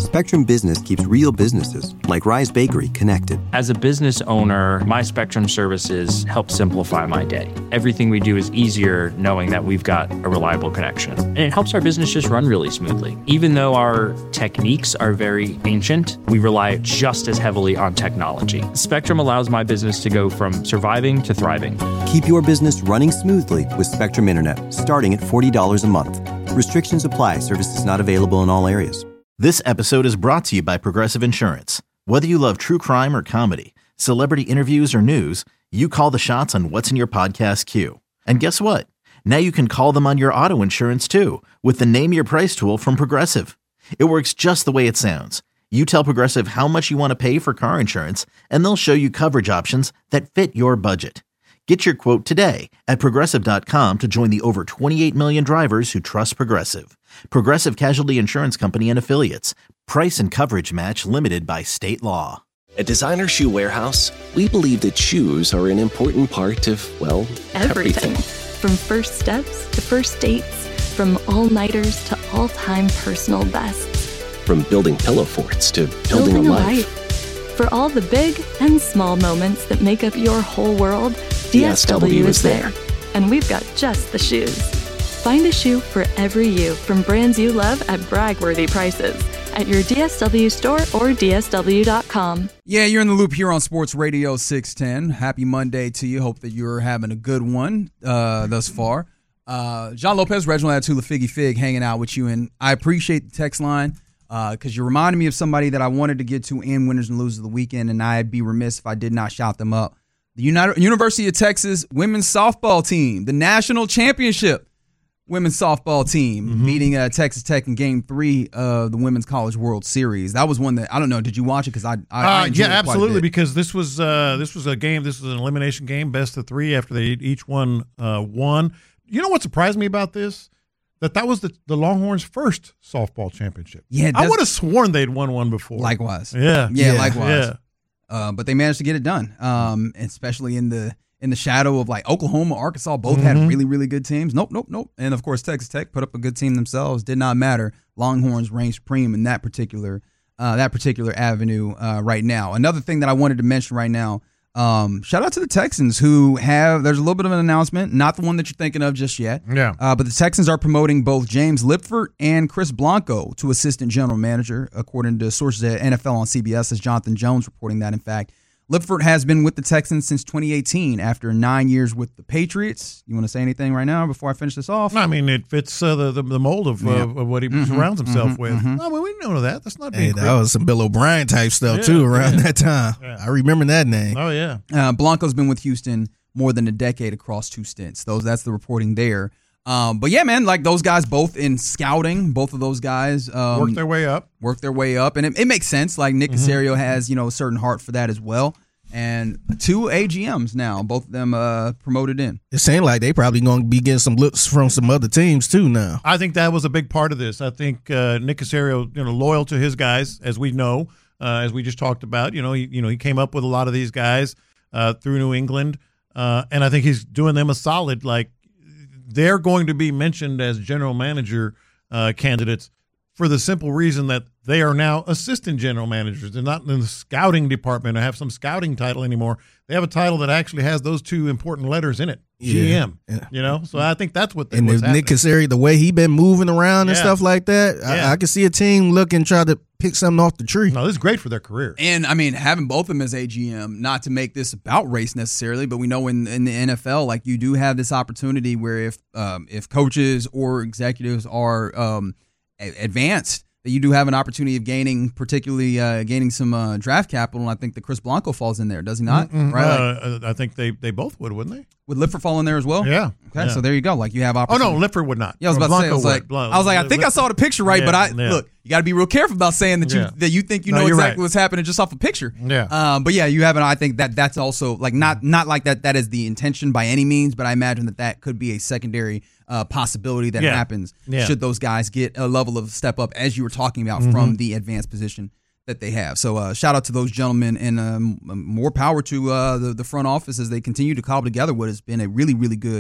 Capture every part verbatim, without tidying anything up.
Spectrum Business keeps real businesses, like Rise Bakery, connected. As a business owner, my Spectrum services help simplify my day. Everything we do is easier knowing that we've got a reliable connection. And it helps our business just run really smoothly. Even though our techniques are very ancient, we rely just as heavily on technology. Spectrum allows my business to go from surviving to thriving. Keep your business running smoothly with Spectrum Internet, starting at forty dollars a month. Restrictions apply. Services not available in all areas. This episode is brought to you by Progressive Insurance. Whether you love true crime or comedy, celebrity interviews or news, you call the shots on what's in your podcast queue. And guess what? Now you can call them on your auto insurance too with the Name Your Price tool from Progressive. It works just the way it sounds. You tell Progressive how much you want to pay for car insurance, and they'll show you coverage options that fit your budget. Get your quote today at Progressive dot com to join the over twenty-eight million drivers who trust Progressive. Progressive Casualty Insurance Company and Affiliates. Price and coverage match limited by state law. At Designer Shoe Warehouse, we believe that shoes are an important part of, well, everything. everything. From first steps to first dates, from all-nighters to all-time personal bests. From building pillow forts to building, building a, a life. life. For all the big and small moments that make up your whole world, D S W is there. And we've got just the shoes. Find a shoe for every you from brands you love at brag-worthy prices at your D S W store or D S W dot com. Yeah, you're in the loop here on Sports Radio six ten. Happy Monday to you. Hope that you're having a good one uh, thus far. Uh, John Lopez, Reginald Atula, Figgy Fig hanging out with you. And I appreciate the text line because uh, you reminded me of somebody that I wanted to get to in Winners and Losers of the Weekend, and I'd be remiss if I did not shout them up. The United, University of Texas women's softball team, the national championship women's softball team, mm-hmm. beating uh, Texas Tech in Game Three of the Women's College World Series. That was one that I don't know. Did you watch it? Because I, I, uh, I yeah, absolutely. Because this was uh, this was a game. This was an elimination game, best of three. After they each won uh, one. You know what surprised me about this? That that was the, the Longhorns' first softball championship. Yeah, I would have sworn they'd won one before. Likewise. Yeah, yeah, yeah likewise. Yeah. Uh, but they managed to get it done, um, especially in the in the shadow of like Oklahoma, Arkansas, both mm-hmm. had really, really good teams. Nope, nope, nope. And of course, Texas Tech put up a good team themselves. Did not matter. Longhorns reigned supreme in that particular uh, that particular avenue uh, right now. Another thing that I wanted to mention right now. Um, shout out to the Texans who have. There's a little bit of an announcement, not the one that you're thinking of just yet. Yeah. Uh, but the Texans are promoting both James Lipford and Chris Blanco to assistant general manager, according to sources at N F L on C B S. As Jonathan Jones reporting that, in fact. Lipford has been with the Texans since twenty eighteen after nine years with the Patriots. You want to say anything right now before I finish this off? No, I mean, it fits uh, the, the the mold of, yeah. uh, of what he mm-hmm, surrounds himself mm-hmm, with. Mm-hmm. No, I mean, we know that. That's not Hey, being that quick. was some Bill O'Brien type stuff, yeah, too, around yeah. that time. Yeah. I remember that name. Oh, yeah. Uh, Blanco's been with Houston more than a decade across two stints. Those That's the reporting there. Um, but, yeah, man, like those guys both in scouting, both of those guys. Um, work their way up. Work their way up. And it, it makes sense. Like Nick mm-hmm. Caserio has, you know, a certain heart for that as well. And two A G Ms now, both of them uh, promoted in. It seemed like they probably going to be getting some looks from some other teams too now. I think that was a big part of this. I think uh, Nick Caserio, you know, loyal to his guys, as we know, uh, as we just talked about. You know, he, you know, he came up with a lot of these guys uh, through New England, uh, and I think he's doing them a solid. Like they're going to be mentioned as general manager uh, candidates for the simple reason that they are now assistant general managers. They're not in the scouting department or have some scouting title anymore. They have a title that actually has those two important letters in it, yeah. G M. Yeah. You know, so I think that's what they, and what's Nick Caserio, the way he been moving around and yeah. stuff like that, yeah. I, I can see a team looking try to pick something off the tree. No, this is great for their career. And I mean, having both of them as A G M, not to make this about race necessarily, but we know in, in the N F L, like you do have this opportunity where if um, if coaches or executives are um, advanced, that you do have an opportunity of gaining, particularly uh, gaining some uh, draft capital, and I think that Chris Blanco falls in there, does he not? Mm-hmm. Right? Uh, like, I think they, they both would, wouldn't they? Would Lipford fall in there as well? Yeah. Okay, yeah. so there you go. Like you have Oh opportunity. no, Lipford would not. Yeah, I was about Blanco to say. I was like, would. I was like, I think I saw the picture right, yeah, but I yeah. look, you got to be real careful about saying that you yeah. that you think you no, know exactly right. what's happening just off a picture. Yeah. Um, but yeah, you have, and I think that that's also like not not like that. That is the intention by any means, but I imagine that that could be a secondary uh, possibility that yeah. happens yeah. should those guys get a level of step up, as you were talking about, mm-hmm. from the advanced position that they have. So uh, shout out to those gentlemen, and um, more power to uh, the, the front office as they continue to cobble together what has been a really, really good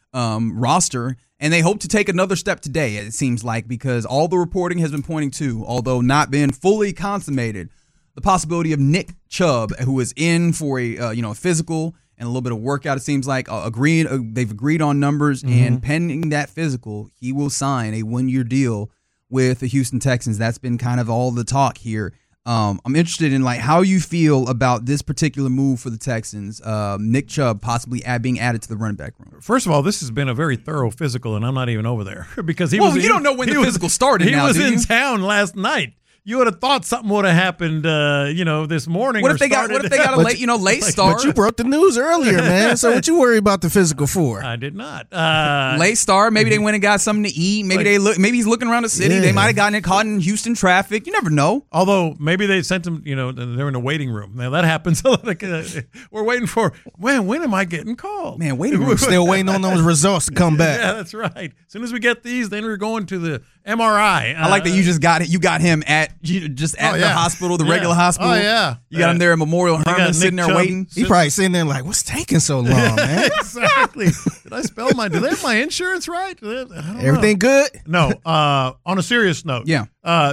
um, roster. And they hope to take another step today, it seems like, because all the reporting has been pointing to, although not been fully consummated, the possibility of Nick Chubb, who is in for a uh, you know a physical and a little bit of workout. It seems like uh, agreed. Uh, they've agreed on numbers, mm-hmm. and pending that physical, he will sign a one-year deal with the Houston Texans. That's been kind of all the talk here. Um, I'm interested in like how you feel about this particular move for the Texans. Uh, Nick Chubb possibly add, being added to the running back room. First of all, this has been a very thorough physical, and I'm not even over there because he well, was. you he, don't know when the was, physical started. He now, was do in you? town last night. You would have thought something would have happened, uh, you know, this morning. What or if they started. got? What if they got a late, you know, late start? But you broke the news earlier, man. So what you worry about the physical for? I did not. Uh, late start. Maybe they went and got something to eat. Maybe like, they look. Maybe he's looking around the city. Yeah. They might have gotten it caught in Houston traffic. You never know. Although maybe they sent him, you know, they're in a waiting room. Now that happens. like, uh, we're waiting for when. When am I getting called? Man, waiting room. Still waiting on those results to come back. Yeah, that's right. As soon as we get these, then we're going to the M R I. Uh, I like that you just got it. You got him at you just at Oh, the yeah. hospital, the Yeah. regular hospital. Oh, yeah. You got him there at Memorial got Hermann, Nick sitting there Chubb. waiting. He probably sitting there like, what's taking so long, man? Exactly. Did I spell my? Do they have my insurance right? I don't know. Everything good? No. Uh, on a serious note, Yeah. Uh,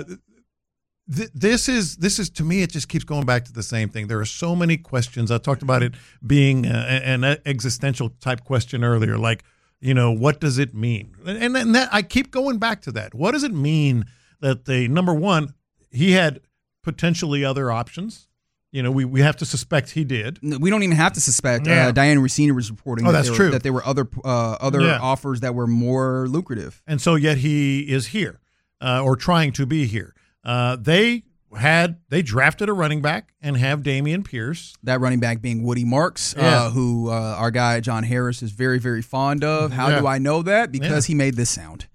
th- this is this is to me. It just keeps going back to the same thing. There are so many questions. I talked about it being uh, an existential type question earlier. Like, you know, what does it mean? And, and that I keep going back to that. What does it mean that the number one he had potentially other options? You know, we, we have to suspect he did. We don't even have to suspect. Yeah. Uh, Diana Racina was reporting Oh, that, that's there true. Were, that there were other uh, other Yeah. offers that were more lucrative. And so yet he is here uh, or trying to be here. Uh, they had they drafted a running back and have Damian Pierce. That running back being Woody Marks, Yeah. uh, who uh, our guy John Harris is very, very fond of. How Yeah. do I know that? Because Yeah. he made this sound.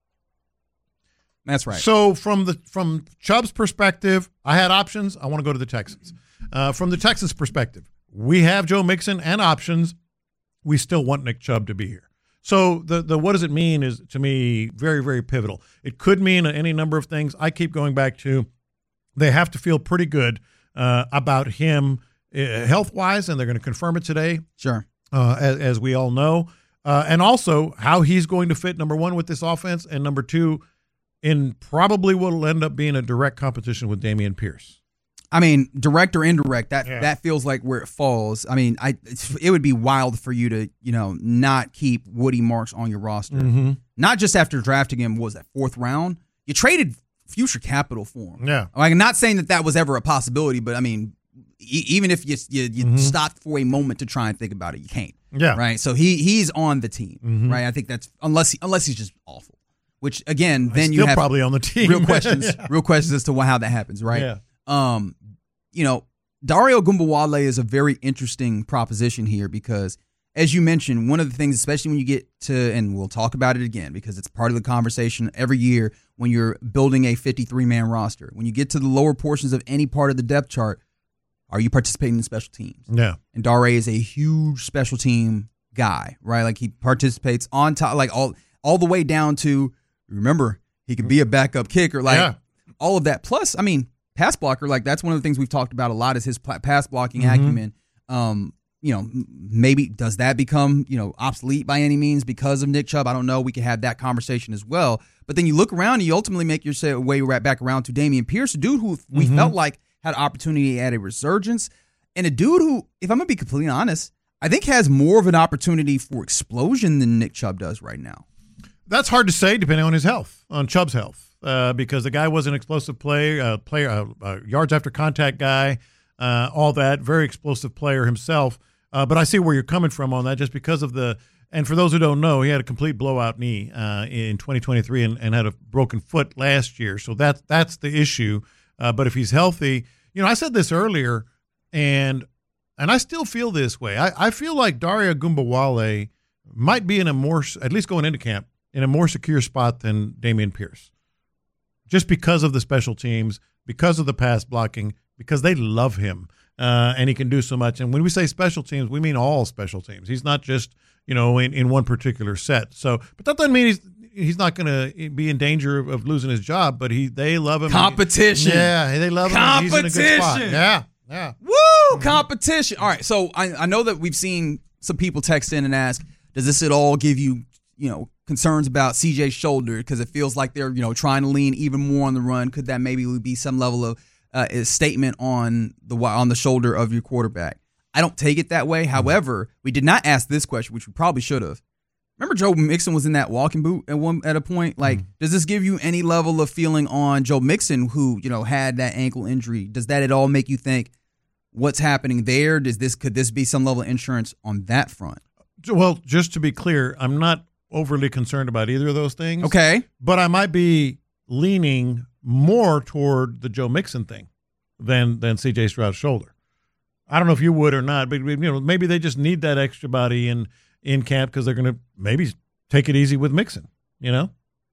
That's right. So from the from Chubb's perspective, I had options. I want to go to the Texans. Uh, from the Texans' perspective, we have Joe Mixon and options. We still want Nick Chubb to be here. So the the what does it mean is to me very, very pivotal. It could mean any number of things. I keep going back to they have to feel pretty good uh, about him uh, health wise, and they're going to confirm it today. Sure. Uh, as, as we all know, uh, and also how he's going to fit, number one, with this offense, and number two, in probably what will end up being a direct competition with Damian Pierce. I mean, direct or indirect, that Yeah. that feels like where it falls. I mean, I it's, it would be wild for you to, you know, not keep Woody Marks on your roster. Mm-hmm. Not just after drafting him, what was that, fourth round? You traded future capital for him. Yeah. Like, I'm not saying that that was ever a possibility, but I mean, e- even if you you, you Mhm. stopped for a moment to try and think about it, you can't. Yeah. Right. So he he's on the team. Mhm. Right. I think that's unless he, unless he's just awful. Which again, then Still you have probably on the team. real questions. Yeah. Real questions as to wh- how that happens. Right. Yeah. Um. You know, Dario Gumbawale is a very interesting proposition here because, as you mentioned, one of the things, especially when you get to, and we'll talk about it again because it's part of the conversation every year when you're building a fifty-three man roster, when you get to the lower portions of any part of the depth chart, are you participating in special teams? Yeah. And Dare is a huge special team guy, right? Like he participates on top, like all all the way down to, remember, he could be a backup kicker, like Yeah. all of that. Plus, I mean, pass blocker, like that's one of the things we've talked about a lot is his pla- pass blocking Mhm. acumen. Um, you know, m- maybe does that become, you know, obsolete by any means because of Nick Chubb? I don't know. We could have that conversation as well. But then you look around and you ultimately make your say- way right back around to Damian Pierce, a dude who we Mhm. felt like had opportunity at a resurgence, and a dude who, if I'm gonna be completely honest, I think has more of an opportunity for explosion than Nick Chubb does right now. That's hard to say depending on his health, on Chubb's health. Uh, because the guy was an explosive play, uh, player, uh, uh, yards after contact guy, uh, all that, very explosive player himself. Uh, but I see where you're coming from on that, just because of the. And for those who don't know, he had a complete blowout knee uh, in twenty twenty-three and, and had a broken foot last year. So that that's the issue. Uh, but if he's healthy, you know, I said this earlier, and and I still feel this way. I, I feel like Dario Gumbawale might be in a more, at least going into camp, in a more secure spot than Damian Pierce. Just because of the special teams, because of the pass blocking, because they love him uh, and he can do so much. And when we say special teams, we mean all special teams. He's not just, you know, in, in one particular set. So, but that doesn't mean he's he's not going to be in danger of, of losing his job. But he they love him. Competition. Yeah, they love him. and He's in a good spot. Competition. Yeah, yeah. Woo! Competition. All right. So I, I know that we've seen some people text in and ask, Does this at all give you, you know, concerns about C J's shoulder because it feels like they're, you know, trying to lean even more on the run? Could that maybe be some level of uh, a statement on the on the shoulder of your quarterback? I don't take it that way. However, we did not ask this question, which we probably should have. Remember Joe Mixon was in that walking boot at one at a point? Like, mm. does this give you any level of feeling on Joe Mixon, who, you know, had that ankle injury? Does that at all make you think what's happening there? Does this could this be some level of insurance on that front? Well, just to be clear, I'm not overly concerned about either of those things. Okay. But I might be leaning more toward the Joe Mixon thing than than C J Stroud's shoulder. I don't know if you would or not, but you know, maybe they just need that extra body in in camp because they're going to maybe take it easy with Mixon, you know?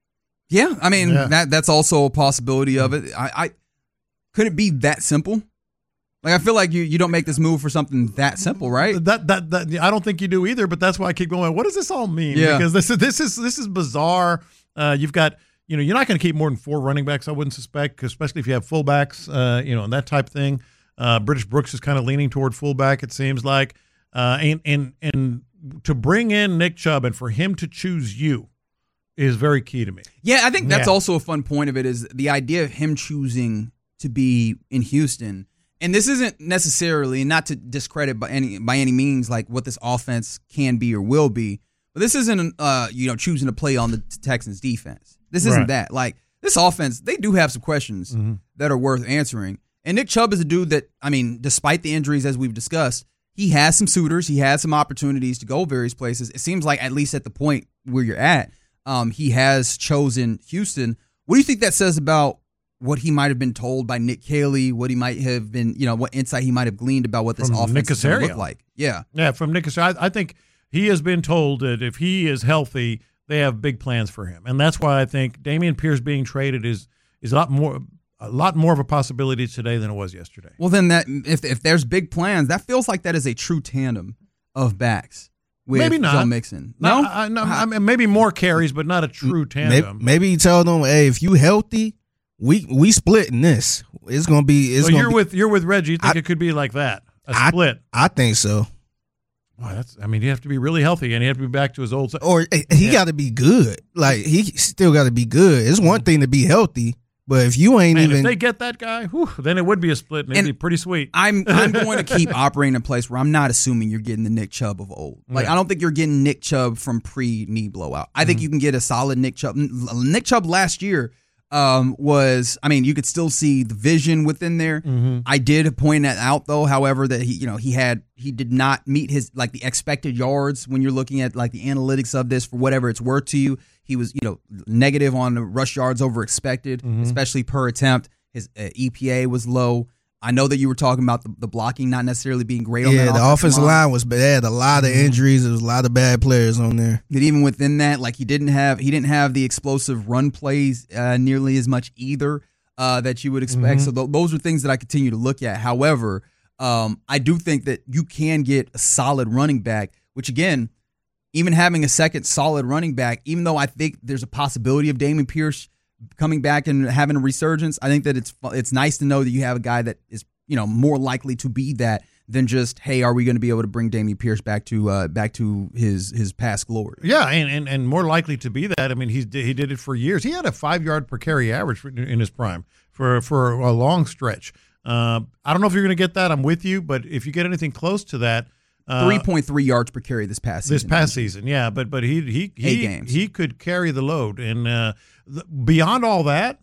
Yeah, I mean, yeah. that that's also a possibility of it. I, I could it be that simple? Like, I feel like you, you don't make this move for something that simple, right? That that that I don't think you do either, but that's why I keep going, what does this all mean? Yeah. Because this is this is this is bizarre. Uh, you've got, you know, you're not going to keep more than four running backs, I wouldn't suspect, especially if you have fullbacks, uh, you know, and that type of thing. Uh, British Brooks is kind of leaning toward fullback, it seems like. Uh, and and and to bring in Nick Chubb and for him to choose you is very key to me. Yeah, I think that's yeah. also a fun point of it is the idea of him choosing to be in Houston. And this isn't necessarily, not to discredit by any by any means, like what this offense can be or will be, but this isn't, uh, you know, choosing to play on the Texans defense. This isn't right. that. Like, this offense, they do have some questions mm-hmm. that are worth answering. And Nick Chubb is a dude that, I mean, despite the injuries as we've discussed, he has some suitors. He has some opportunities to go various places. It seems like, at least at the point where you're at, um, he has chosen Houston. What do you think that says about what he might have been told by Nick Caley, what he might have been, you know, what insight he might have gleaned about what this from offense Nick is going to Caserio. look like? Yeah. Yeah, from Nick Caserio. I, I think he has been told that if he is healthy, they have big plans for him. And that's why I think Dameon Pierce being traded is is a lot more a lot more of a possibility today than it was yesterday. Well, then that if if there's big plans, that feels like that is a true tandem of backs with maybe not. Joe Mixon. No, no, I, no I mean, maybe more carries, but not a true tandem. Maybe, maybe you tell them, hey, if you healthy, we we splitting this. It's gonna be. It's so gonna you're be, with you're with Reggie. You think I, it could be like that? A I, split? I think so. Wow, that's. I mean, you have to be really healthy, and you have to be back to his old. Or he yeah. got to be good. Like he still got to be good. It's one thing to be healthy. But if you ain't Man, even, if they get that guy, whew, then it would be a split, and, and it'd be pretty sweet. I'm I'm going to keep operating in a place where I'm not assuming you're getting the Nick Chubb of old. Like yeah. I don't think you're getting Nick Chubb from pre knee blowout. I mm-hmm. think you can get a solid Nick Chubb. Nick Chubb last year um, was, I mean, you could still see the vision within there. Mm-hmm. I did point that out though. However, that he, you know, he had he did not meet his like the expected yards when you're looking at like the analytics of this for whatever it's worth to you. He was, you know, negative on the rush yards over expected, mm-hmm. especially per attempt. His uh, E P A was low. I know that you were talking about the, the blocking not necessarily being great on yeah, that the offensive line. line was bad. They had a lot of mm-hmm. injuries. There was a lot of bad players on there. But even within that, like he didn't have he didn't have the explosive run plays uh, nearly as much either uh, that you would expect. Mm-hmm. So th- those are things that I continue to look at. However, um, I do think that you can get a solid running back, which again, even having a second solid running back, even though I think there's a possibility of Dameon Pierce coming back and having a resurgence, I think that it's it's nice to know that you have a guy that is, you know, more likely to be that than just, hey, are we going to be able to bring Dameon Pierce back to uh, back to his his past glory? Yeah, and, and and more likely to be that. I mean, he's he did it for years. He had a five yard per carry average in his prime for for a long stretch. Uh, I don't know if you're going to get that. I'm with you, but if you get anything close to that. Uh, three point three yards per carry this past season. This past season, yeah, but but he he he, games. he could carry the load, and uh, the, beyond all that,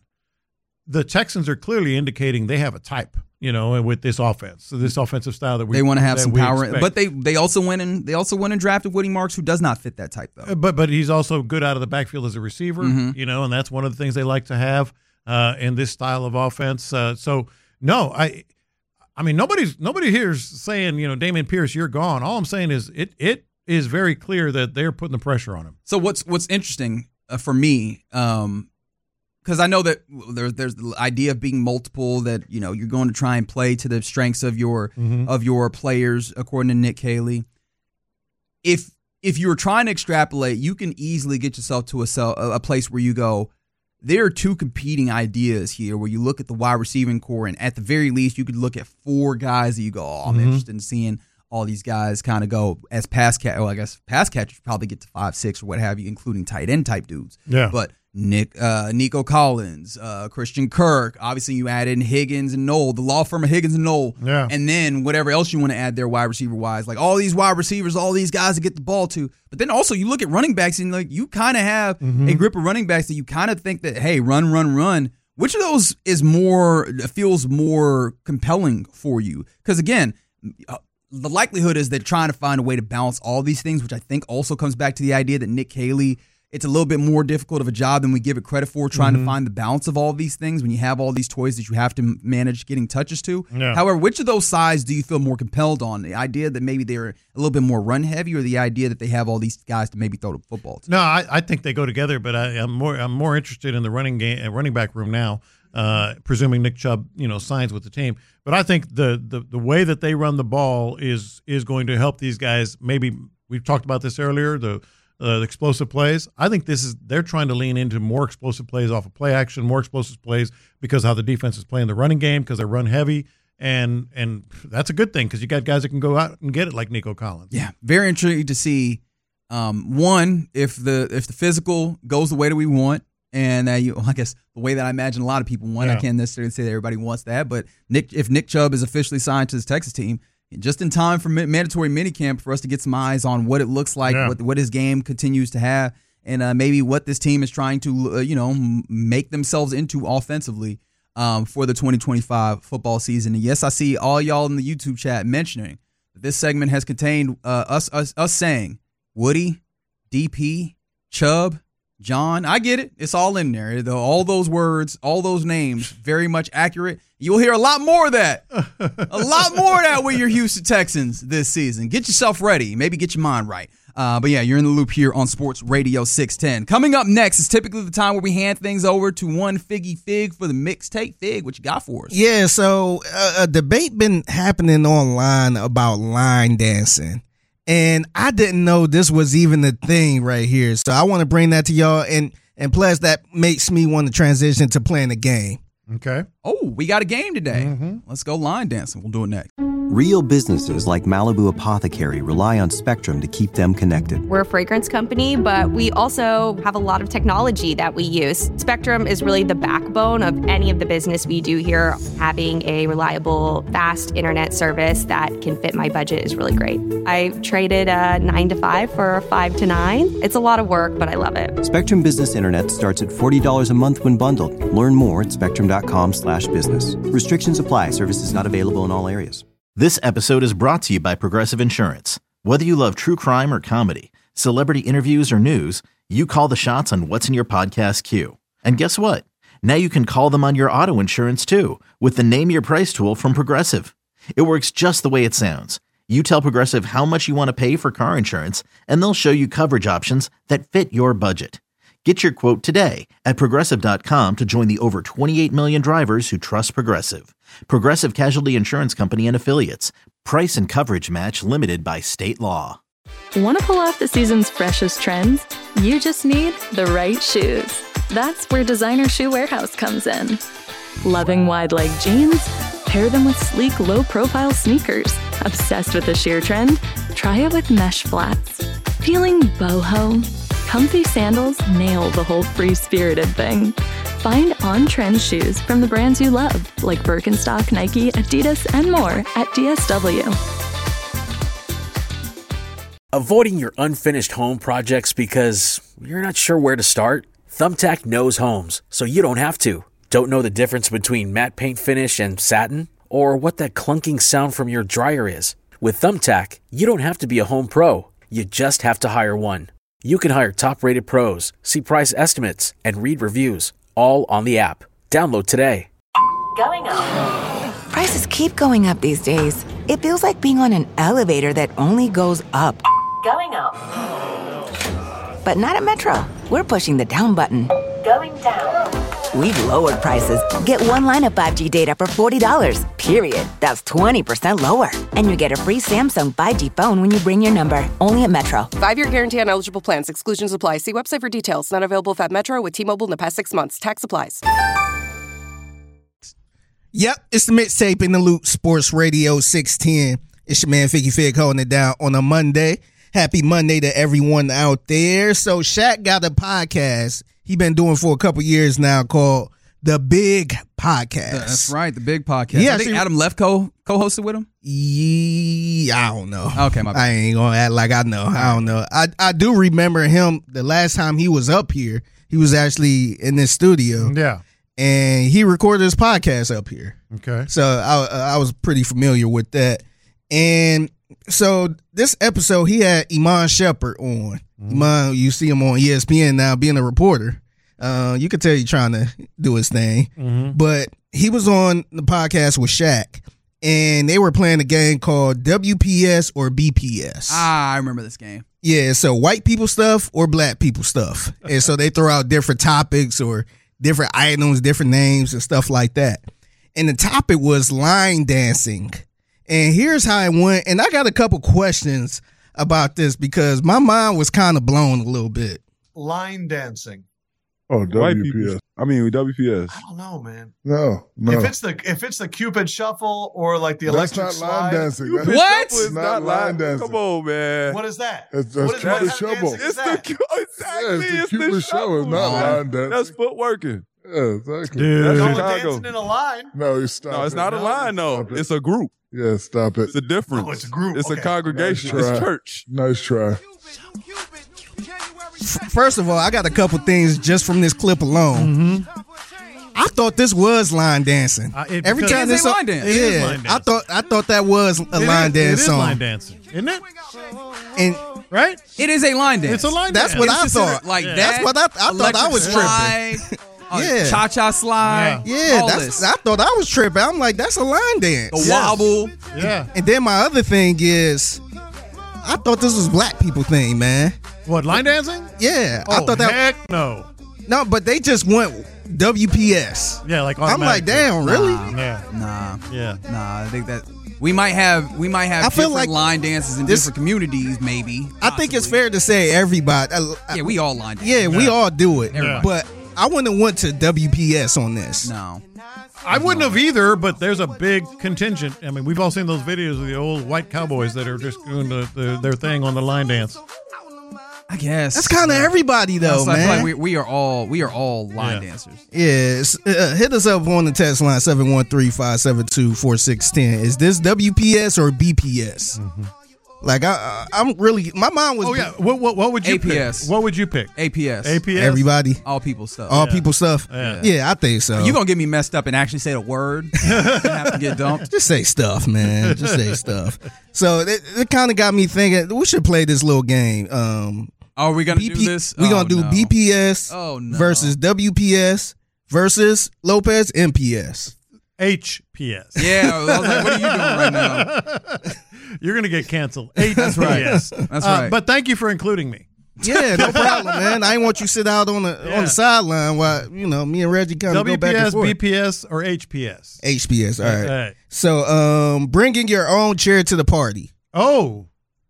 the Texans are clearly indicating they have a type, you know, with this offense, so this offensive style that we they want to have some power, expect. but they they also went and they also went and drafted Woody Marks, who does not fit that type though. But but he's also good out of the backfield as a receiver, mm-hmm. you know, and that's one of the things they like to have uh, in this style of offense. Uh, so no, I. I mean, nobody's nobody here's saying, you know, Dameon Pierce, you're gone. All I'm saying is it it is very clear that they're putting the pressure on him. So what's what's interesting uh, for me, um, because I know that there's there's the idea of being multiple, that, you know, you're going to try and play to the strengths of your mm-hmm. of your players, according to Nick Caley. If if you're trying to extrapolate, you can easily get yourself to a a place where you go, there are two competing ideas here where you look at the wide receiving core, and at the very least, you could look at four guys that you go, oh, I'm mm-hmm. interested in seeing all these guys kind of go as pass catch. Well, I guess pass catchers probably get to five, six, or what have you, including tight end type dudes. Yeah. But Nick, uh, Nico Collins, uh, Christian Kirk. Obviously, you add in Higgins and Knoll, the law firm of Higgins and Knoll. Yeah. And then whatever else you want to add there, wide receiver wise, like all these wide receivers, all these guys to get the ball to. But then also you look at running backs and like you kind of have Mm-hmm. a group of running backs that you kind of think that, hey, run, run, run. Which of those is more feels more compelling for you? Because again, uh, the likelihood is they're trying to find a way to balance all these things, which I think also comes back to the idea that Nick Caley, it's a little bit more difficult of a job than we give it credit for, trying Mm-hmm. to find the balance of all these things when you have all these toys that you have to manage getting touches to. Yeah. However, which of those sides do you feel more compelled on? The idea that maybe they're a little bit more run heavy, or the idea that they have all these guys to maybe throw the football to? No, I, I think they go together, but I, I'm more I'm more interested in the running game, uh, running back room now, uh, presuming Nick Chubb, you know, signs with the team. But I think the, the the way that they run the ball is is going to help these guys. Maybe we've talked about this earlier. The Uh, the explosive plays. I think this is they're trying to lean into more explosive plays off of play action, more explosive plays because of how the defense is playing the running game, because they're run heavy, and and that's a good thing because you got guys that can go out and get it like Nico Collins. Yeah, very intrigued to see um, one if the if the physical goes the way that we want, and uh, you, I guess the way that I imagine a lot of people want. Yeah. I can't necessarily say that everybody wants that, but Nick, if Nick Chubb is officially signed to this Texas team, just in time for mandatory minicamp for us to get some eyes on what it looks like, Yeah. what what his game continues to have, and uh, maybe what this team is trying to uh, you know m- make themselves into offensively um, for the twenty twenty-five football season. And yes, I see all y'all in the YouTube chat mentioning that this segment has contained uh, us us us saying Woody, D P, Chubb, John. I get it. It's all in there. The, all those words, all those names, very much accurate. You'll hear a lot more of that. A lot more of that with your Houston Texans this season. Get yourself ready. Maybe get your mind right. Uh, but yeah, you're in the loop here on Sports Radio six ten. Coming up next is typically the time where we hand things over to one Figgy Fig for the mixtape. Fig, what you got for us? Yeah, so uh, a debate been happening online about line dancing. And I didn't know this was even a thing right here. So I want to bring that to y'all. And, and plus, that makes me want to transition to playing a game. Okay. Oh, we got a game today. Mm-hmm. Let's go line dancing. We'll do it next. Real businesses like Malibu Apothecary rely on Spectrum to keep them connected. We're a fragrance company, but we also have a lot of technology that we use. Spectrum is really the backbone of any of the business we do here. Having a reliable, fast internet service that can fit my budget is really great. I traded a nine to five for a five to nine. It's a lot of work, but I love it. Spectrum Business Internet starts at forty dollars a month when bundled. Learn more at spectrum.com slash business. Restrictions apply. Services not available in all areas. This episode is brought to you by Progressive Insurance. Whether you love true crime or comedy, celebrity interviews or news, you call the shots on what's in your podcast queue. And guess what? Now you can call them on your auto insurance too with the Name Your Price tool from Progressive. It works just the way it sounds. You tell Progressive how much you want to pay for car insurance, and they'll show you coverage options that fit your budget. Get your quote today at Progressive dot com to join the over twenty-eight million drivers who trust Progressive. Progressive Casualty Insurance Company and Affiliates. Price and coverage match limited by state law. Want to pull off the season's freshest trends? You just need the right shoes. That's where Designer Shoe Warehouse comes in. Loving wide leg jeans? Pair them with sleek, low-profile sneakers. Obsessed with the sheer trend? Try it with mesh flats. Feeling boho? Comfy sandals nail the whole free-spirited thing. Find on-trend shoes from the brands you love, like Birkenstock, Nike, Adidas, and more at D S W. Avoiding your unfinished home projects because you're not sure where to start? Thumbtack knows homes, so you don't have to. Don't know the difference between matte paint finish and satin? Or what that clunking sound from your dryer is? With Thumbtack, you don't have to be a home pro. You just have to hire one. You can hire top-rated pros, see price estimates, and read reviews, all on the app. Download today. Going up. Prices keep going up these days. It feels like being on an elevator that only goes up. Going up. But not at Metro. We're pushing the down button. Going down. We've lowered prices. Get one line of five G data for forty dollars, period. That's twenty percent lower. And you get a free Samsung five G phone when you bring your number. Only at Metro. Five-year guarantee on eligible plans. Exclusions apply. See website for details. Not available if at Metro with T-Mobile in the past six months. Tax applies. Yep, it's the mixtape in the loop, Sports Radio six ten. It's your man Figgy Fig holding it down on a Monday. Happy Monday to everyone out there. So Shaq got a podcast he been doing for a couple years now called The Big Podcast. That's right, The Big Podcast. Yeah, I think Adam Left co co-hosted with him. Yeah, I don't know. Okay, my bad. I ain't gonna act like I know. I don't know. I I do remember him the last time he was up here. He was actually in this studio. Yeah. And he recorded his podcast up here. Okay. So I I was pretty familiar with that. And so this episode, he had Iman Shepherd on. Mm. Iman, you see him on E S P N now being a reporter. Uh, you could tell he's trying to do his thing. Mm-hmm. But he was on the podcast with Shaq, and they were playing a game called W P S or B P S. Ah, I remember this game. Yeah, so white people stuff or black people stuff. And so they throw out different topics or different items, different names and stuff like that. And the topic was line dancing. And here's how it went. And I got a couple questions about this because my mind was kind of blown a little bit. Line dancing. Oh, W P S. I mean W P S. I don't know, man. No, no. If it's the if it's the Cupid Shuffle or like the That's electric not slide, line dancing. What? That's It's not, not line line- dancing. Come on, man. What is that? It's, What that's is- Cupid what Shuffle. dancing is It's that? the exactly. Yeah, it's the it's Cupid the Shuffle. It's not shuffle. line dancing. That's footworking. Yeah, exactly. Dude. That's No Chicago. dancing in a line. No, you stop. No, it's it. not a line though. Stop it. It's a group. Yeah, stop it. It's a difference. Oh, it's a group. It's Okay. a congregation. Nice It's try. church. Nice try. First of all, I got a couple things just from this clip alone. I thought this was line dancing. Uh, it- Every because- time It is this a line dance. It is yeah, line I dance. thought I thought that was a It line is- dance It is song. line dancing, isn't it? And Right? It is a line dance. It's a line that's dance. what It's I just thought. like Yeah. that. That's what I, I thought I was tripping. tripping. Uh, Yeah. Cha cha slide. Yeah, all that's this. I thought I was tripping. I'm like, that's a line dance. The wobble. Yeah. And then my other thing is, I thought this was black people thing, man. What, line dancing? Yeah, Oh, I thought that. heck no. No, but they just went W P S. Yeah, like I'm like, automatically. damn, really? Nah. Yeah. Nah, Yeah. nah. I think that we might have we might have I feel different like line dances in this- different communities. Maybe. I think it's fair to say everybody. uh, Yeah, we all line dance. Yeah, we Yeah. all do it. Everybody. But I wouldn't have went to W P S on this. No. I wouldn't have either, but there's a big contingent. I mean, we've all seen those videos of the old white cowboys that are just doing the, the, their thing on the line dance. I guess That's kind of everybody though, That's- I feel man. like we, we are all we are all line Yeah. dancers. Yes, uh, hit us up on the text line seven one three, five seven two, four six one zero. Is this W P S or B P S? Like I, I, I'm really my mind was Oh yeah, what what, what would you A P S. pick? What would you pick? A P S. A P S. everybody, All people stuff. all Yeah. people stuff. Yeah. Yeah. I think so. You gonna get me messed up and actually say the word? and have to get dumped. just say stuff, man. Just say stuff. So it, it kind of got me thinking we should play this little game. Um, Are we gonna B P do this? We Oh, gonna do no. B P S Oh, no. versus W P S versus Lopez M P S. H P S. Yeah, I was like, what are you doing right now? You're gonna get canceled. H P S. right. That's Uh, right. But thank you for including me. Yeah, no problem, man. I ain't want you to sit out on the Yeah. on the sideline while you know me and Reggie kind of go back and W P S, forth. B P S, or H P S? H P S. All right. All right. So, um, bringing your own chair to the party. Oh,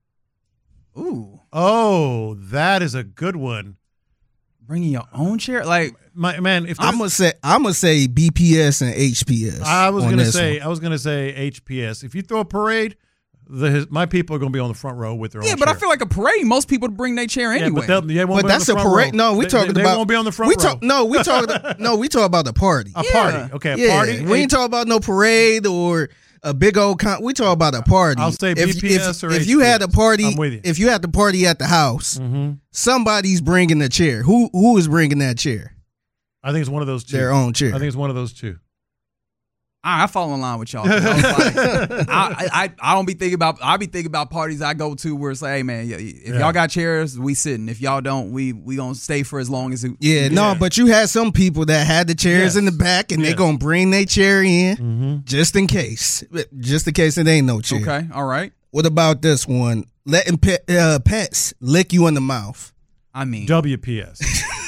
Ooh, oh, that is a good one. bringing your own chair? Like, My man, if I'm there's- gonna say I'm gonna say B P S and H P S. I was on gonna this say, one. I was gonna say H P S. If you throw a parade, the my people are gonna be on the front row with their yeah, own but chair. I feel like a parade. Most people bring their chair Yeah, anyway. but they'll- they won't But be on that's the a front parade. row. No, we They- talking they, about. They won't be on the front we row. talk. No, we talking. no, we talk about the party. A Yeah. party, okay, a Yeah, party. we ain't talking about no parade or a big old. Con- we talk about a party. I'll say if, B P S if, or if you had a H P S. party, I'm with you. if you had the party at the house, Mm-hmm. somebody's bringing a chair. Who who is bringing that chair? I think it's one of those two. Their own chair. I think it's one of those two. I, I fall in line with y'all. 'Cause I, was like, I, I I don't be thinking about. I be thinking about parties I go to where it's like, hey man, yeah, if Yeah. y'all got chairs, we sitting. If y'all don't, we we gonna stay for as long as it. Yeah, no, Yeah. but you had some people that had the chairs Yes. in the back, and they Yes. gonna bring their chair in Mm-hmm. just in case, just in case it ain't no chair. Okay, all right. What about this one? Letting pet, uh, pets lick you in the mouth. I mean, W P S.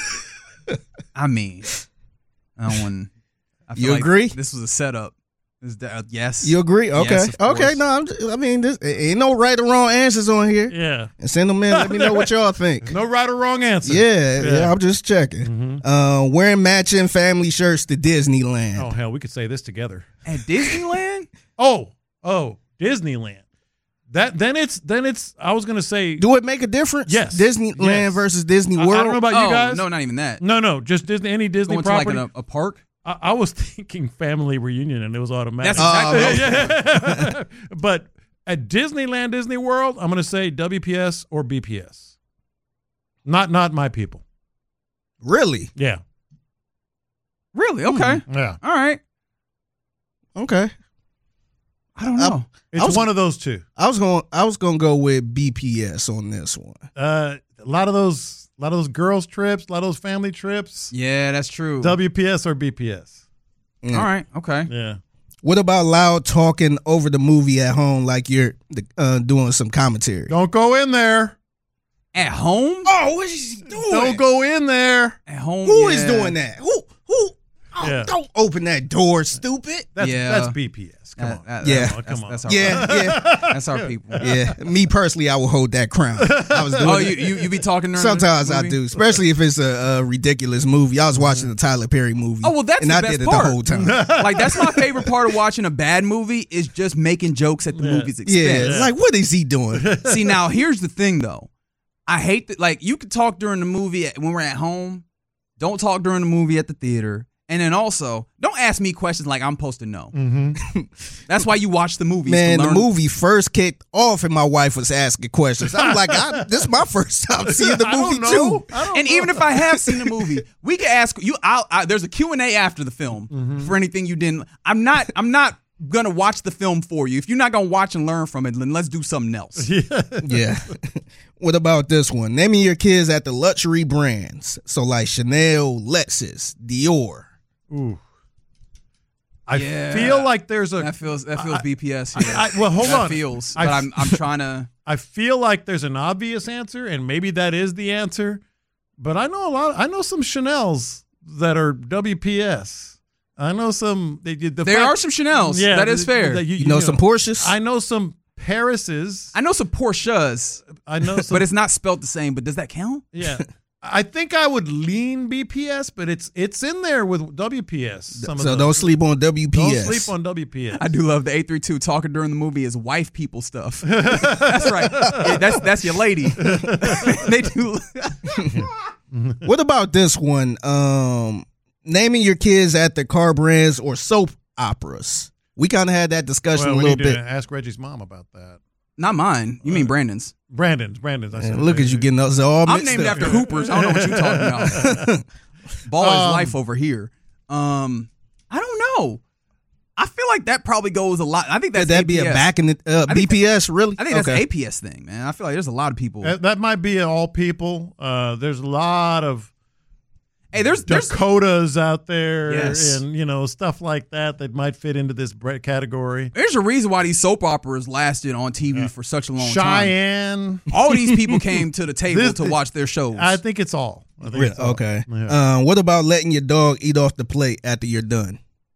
I mean, I don't want. I feel You like agree? This was a setup. Is that uh, yes? You agree? Okay, Yes, of okay. course. No, I'm, I mean, this ain't no right or wrong answers on here. Yeah. And send them in. Let me know what y'all think. No right or wrong answer. Yeah, Yeah. yeah, I'm just checking. Mhm. Uh, wearing matching family shirts to Disneyland. Oh hell, we could say this together. At Disneyland? Oh, oh, Disneyland. That then it's then it's. I was gonna say, do it make a difference? Yes, Disneyland yes. versus Disney I, World. I don't know about oh, you guys. No, not even that. No, no, just Disney. Any Disney Going property. to like a, a park. I, I was thinking family reunion, and it was automatic. That's exactly. yeah. But at Disneyland, Disney World, I'm gonna say W P S or B P S. Not not my people. Really? Yeah. Really? Okay. Yeah. All right. Okay. I don't know. It's was- one of those two. I was going. I was going to go with B P S on this one. Uh, a lot of those, a lot of those girls trips, a lot of those family trips. Yeah, that's true. W P S or B P S. Yeah. All right. Okay. Yeah. What about loud talking over the movie at home, like you're uh, doing some commentary? Don't go in there. At home? Oh, what is he doing? Don't go in there. At home. Who is yeah. doing that? Who? Who? Oh, Yeah. Don't open that door, stupid. That's Yeah. that's B P S. Come That- on. that- Yeah. Come on. Come on. That's our Yeah, yeah, That's our people. yeah. Me personally, I will hold that crown. I was doing Oh, it. you, you you be talking during Sometimes the I movie? do, especially if it's a, a ridiculous movie. I was watching the Tyler Perry movie. Oh well, that's and the I best did it part. the whole time. Like that's my favorite part of watching a bad movie is just making jokes at the Yeah. movie's Yeah, expense. it's like what is he doing? See, now here's the thing though. I hate that. Like you could talk during the movie at, when we're at home. Don't talk during the movie at the theater. And then also, don't ask me questions like I'm supposed to know. Mm-hmm. That's why you watch the movie. Man, to the learn. movie first kicked off, and my wife was asking questions. I'm like, I, this is my first time seeing the I don't movie know. too. I don't And know. even if I have seen the movie, we can ask you. I'll, I, there's a Q and A after the film Mm-hmm. for anything you didn't. I'm not. I'm not gonna watch the film for you. If you're not gonna watch and learn from it, then let's do something else. Yeah. What about this one? Naming your kids after luxury brands. So like Chanel, Lexus, Dior. Ooh. I Yeah. feel like there's a. That feels that feels I- B P S here. I- I- well, hold that on. Feels, I but f- I'm I'm trying to. I feel like there's an obvious answer, and maybe that is the answer. But I know a lot. I know some Chanels that are W P S. I know some. The, the There fact- are some Chanels. Yeah, That is the- fair. the- You know some Porsches? I know some Parises. I know some Porsches, I know some. but it's not spelled the same. But does that count? yeah. I think I would lean B P S, but it's it's in there with W P S. Some of So those. don't sleep on W P S. Don't sleep on W P S. I do love the eight three two talking during the movie is wife people stuff. That's right. Yeah, that's that's your lady. They do. What about this one? Um, naming your kids after car brands or soap operas. We kind of had that discussion Well, a we little need bit. to ask Reggie's mom about that. Not mine. You mean Brandon's? Brandon's. Brandon's. I said Man, look at you getting us all I'm mixed named up. after Hoopers. I don't know what you're talking about. Baller's Um, life over here. Um, I don't know. I feel like that probably goes a lot. I think that's Could that be a A P S. back in the uh, I think B P S? Really? I think that's Okay. an A P S thing, man. I feel like there's a lot of people. That, that might be all people. Uh, there's a lot of Hey, there's there's Dakotas out there, Yes. and you know stuff like that that might fit into this bre- category. there's a reason why these soap operas lasted on T V for such a long time. Cheyenne. All these people came to the table This- to watch their shows. I think it's all. I think Really? it's all. Okay. Yeah. Um, what about letting your dog eat off the plate after you're done?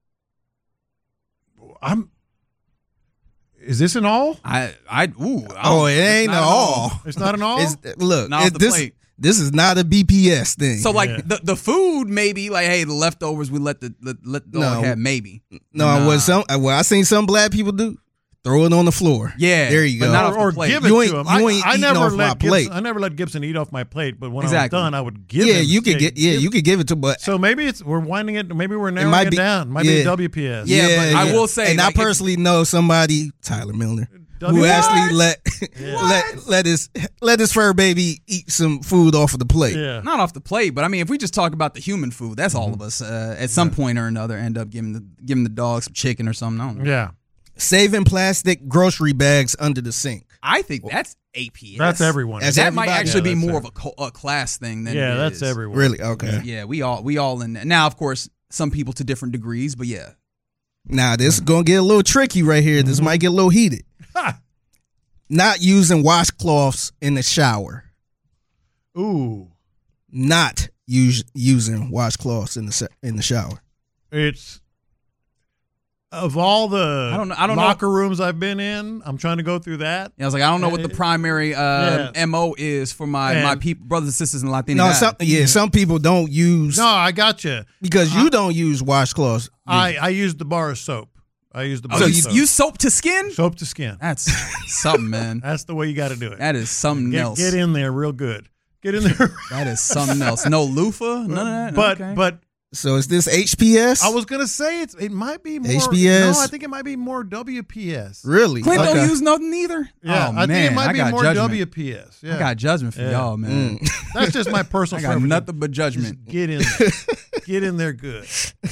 I'm. Is this an all? I I ooh. I Oh, don't- it it's ain't not an at all. It's not an all. It's, look, Not off it- the this plate. this is not a B P S thing. So like Yeah. the, the food maybe like hey the leftovers we let the let, let the dog No. have maybe no, Nah. what some what I seen some black people do, throw it on the floor. Yeah, there you but go. not off or the or plate. give it You ain't- to him. you I, ain't I eating never off let my Gibson, plate. I never let Gibson eat off my plate, but when Exactly. I was done, I would give yeah, him. you could get yeah, give- you could give it to, but So maybe it's we're winding it. Maybe we're narrowing might it be- down. Might yeah. be W P S. Yeah, but I will say, and like, I if- personally know somebody, Tyler Milner, who What? actually let let let his let his fur baby eat some food off of the plate. Yeah. not off the plate, but I mean if we just talk about the human food, that's all of us uh, at some point or another end up giving the giving the dog some chicken or something. I don't know. Yeah. Saving plastic grocery bags under the sink. I think that's A P S. That's everyone. That's that might everybody? actually Yeah, be that's more every- of a, co- a class thing than Yeah, it that's is. everyone. Really? Okay. Yeah, we all we all in that. Now, of course, some people to different degrees, but yeah. Now this is gonna get a little tricky right here. This Mm-hmm. might get a little heated. Not using washcloths in the shower. Ooh. Not use, using washcloths in the se- in the shower. It's of all the I don't know- I don't know- locker rooms I've been in. I'm trying to go through that. Yeah, I was like, I don't know what the primary uh, Yeah. M O is for my And- my people, brothers and sisters in Latina. No, some yeah, some people don't use No, I got you. because you don't use washcloths. I I use the bar of soap. I use the Oh, bar so you soap. use soap to skin? Soap to skin. That's something, man. That's the way you got to do it. That is something get, else. Get in there real good. Get in there. That is something else. No loofah, none of that. But okay. but So is this H P S? I was gonna say it's it might be more H P S? No, I think it might be more W P S. Really? Clint Okay. don't use nothing either. Yeah, oh, I man, think it might I be got more judgment. W P S. Yeah. I got judgment for Yeah. y'all, man. Mm. That's just my personal I got preference. nothing but judgment. Just get in there. Get in there good.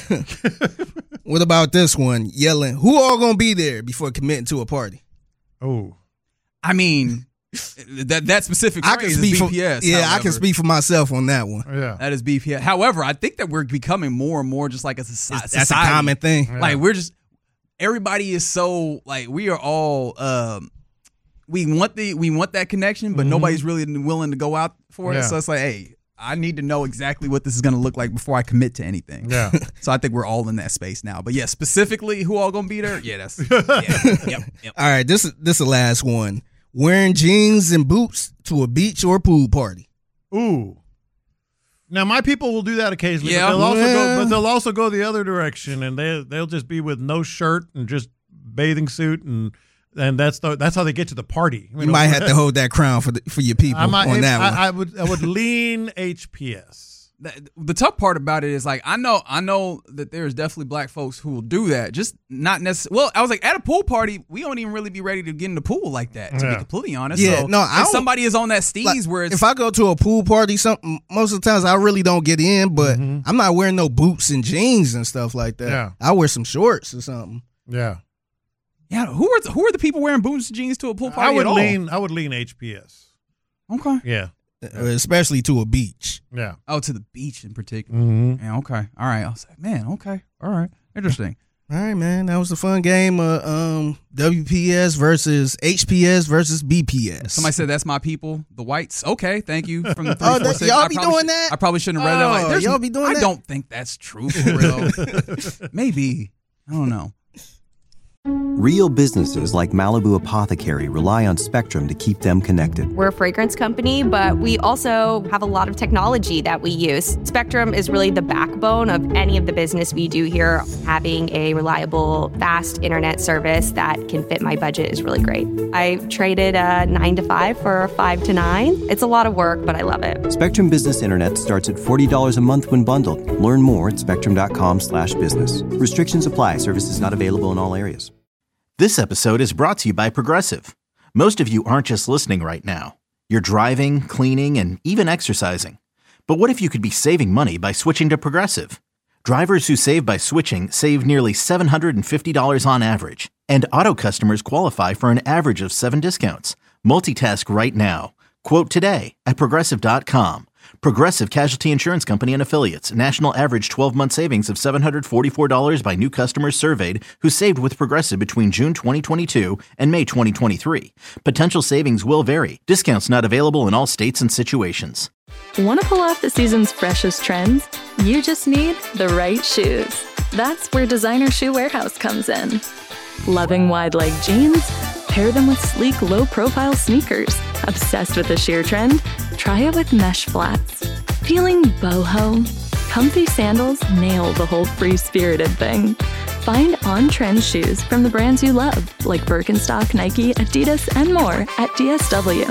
What about this one? Yelling, who all gonna be there before committing to a party? Oh, I mean, that that specific I can phrase speak is for B P S. yeah, I however. can speak for myself on that one. yeah. That is B P S. However, I think that we're becoming more and more just like a society. That's a common thing. Yeah. Like we're just everybody is so like we are all um we want the we want that connection, but Mhm. nobody's really willing to go out for it. Yeah. So it's like, hey, I need to know exactly what this is going to look like before I commit to anything. Yeah. So I think we're all in that space now. But yeah, specifically who all going to be there? Yeah, that's yeah, yep, yep. All right, this is this is the last one. Wearing jeans and boots to a beach or pool party. Ooh. Now my people will do that occasionally, Yeah. but they'll also Yeah. go but they'll also go the other direction and they they'll just be with no shirt and just bathing suit and and that's the that's how they get to the party. You might have to hold that crown for the, for your people I might, on that I, one. I would I would lean H P S. The, the tough part about it is like I know I know that there's definitely black folks who will do that. Just not necessarily. Well, I was like at a pool party, we don't even really be ready to get in the pool like that. To Yeah. be completely honest. Yeah, so no, I if don't- somebody is on that steez Like, where it's if I go to a pool party, something most of the times I really don't get in, but I'm not wearing no boots and jeans and stuff like that. Yeah. I wear some shorts or something. Yeah. yeah, who are who are the people wearing boots and jeans to a pool party I would at all? lean I would lean H P S. Okay. Yeah. Especially to a beach. Yeah. Oh, to the beach in particular. Mm-hmm. Yeah, okay. All right. I was like, man, okay. All right. Interesting. All right, man. That was a fun game. Uh, um, W P S versus H P S versus B P S. Somebody said that's my people, the whites. Okay, thank you from the three Oh, four that- six. y'all I be probably doing should- that? I probably shouldn't have read that. Like, Oh, there's- y'all be doing I that? don't think that's true for real. Maybe. I don't know. Real businesses like Malibu Apothecary rely on Spectrum to keep them connected. We're a fragrance company, but we also have a lot of technology that we use. Spectrum is really the backbone of any of the business we do here. Having a reliable, fast internet service that can fit my budget is really great. I traded a nine to five for a five to nine. It's a lot of work, but I love it. Spectrum Business Internet starts at forty dollars a month when bundled. Learn more at spectrum.com slash business. Restrictions apply. Services not available in all areas. This episode is brought to you by Progressive. Most of you aren't just listening right now. You're driving, cleaning, and even exercising. But what if you could be saving money by switching to Progressive? Drivers who save by switching save nearly seven hundred fifty dollars on average. And auto customers qualify for an average of seven discounts. Multitask right now. Quote today at Progressive dot com. Progressive Casualty Insurance Company and Affiliates. National average twelve-month savings of seven hundred forty-four dollars by new customers surveyed who saved with Progressive between June twenty twenty-two and May twenty twenty-three. Potential savings will vary. Discounts not available in all states and situations. Want to pull off the season's freshest trends? You just need the right shoes. That's where Designer Shoe Warehouse comes in. Loving wide leg jeans? Pair them with sleek, low-profile sneakers. Obsessed with the sheer trend? Try it with mesh flats. Feeling boho? Comfy sandals nail the whole free-spirited thing. Find on-trend shoes from the brands you love, like Birkenstock, Nike, Adidas, and more at D S W.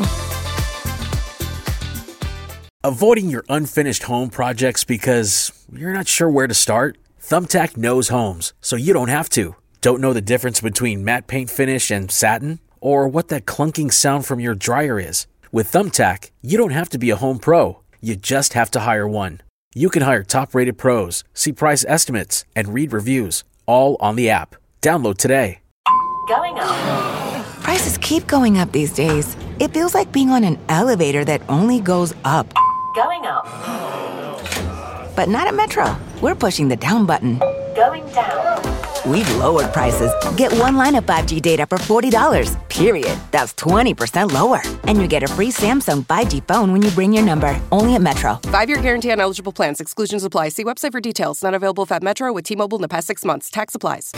Avoiding your unfinished home projects because you're not sure where to start? Thumbtack knows homes, so you don't have to. Don't know the difference between matte paint finish and satin? Or what that clunking sound from your dryer is? With Thumbtack, you don't have to be a home pro. You just have to hire one. You can hire top-rated pros, see price estimates, and read reviews, all on the app. Download today. Going up. Prices keep going up these days. It feels like being on an elevator that only goes up. Going up. But not at Metro. We're pushing the down button. Going down. We've lowered prices. Get one line of five G data for forty dollars, period. That's twenty percent lower. And you get a free Samsung five G phone when you bring your number. Only at Metro. Five-year guarantee on eligible plans. Exclusions apply. See website for details. Not available at Metro with T-Mobile in the past six months. Tax applies.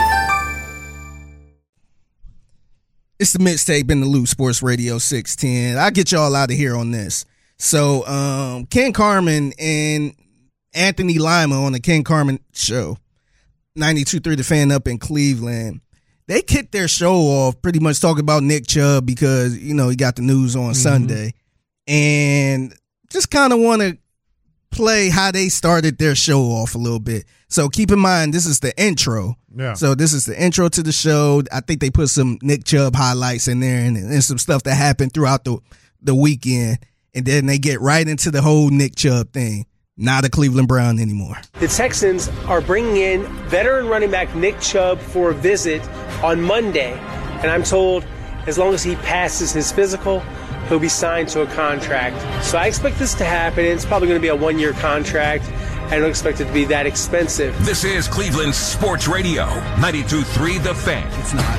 It's the mixtape in the Loop Sports Radio six ten. I'll get y'all out of here on this. So, um, Ken Carman and Anthony Lima on the Ken Carman show, ninety-two point three The Fan up in Cleveland. they kicked their show off pretty much talking about Nick Chubb because, you know, he got the news on mm-hmm. Sunday. And just kind of want to play how they started their show off a little bit. So keep in mind, this is the intro. Yeah. So this is the intro to the show. I think they put some Nick Chubb highlights in there and, and some stuff that happened throughout the, the weekend. And then they get right into the whole Nick Chubb thing. Not a Cleveland Brown anymore. The Texans are bringing in veteran running back Nick Chubb for a visit on Monday. And I'm told as long as he passes his physical, he'll be signed to a contract. So I expect this to happen. It's probably going to be a one-year contract. I don't expect it to be that expensive. This is Cleveland Sports Radio, ninety-two point three The Fan. It's not.